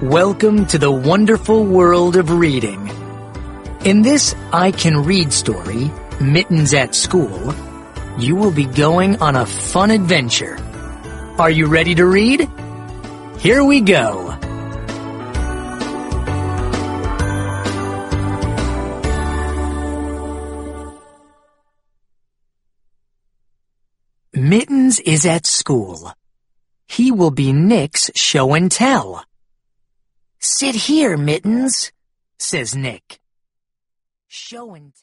Welcome to the wonderful world of reading. In this I Can Read story, Mittens at School, you will be going on a fun adventure. Are you ready to read? Here we go. Mittens is at school. He will be Nick's show and tell. "Sit here, Mittens," says Nick. Show and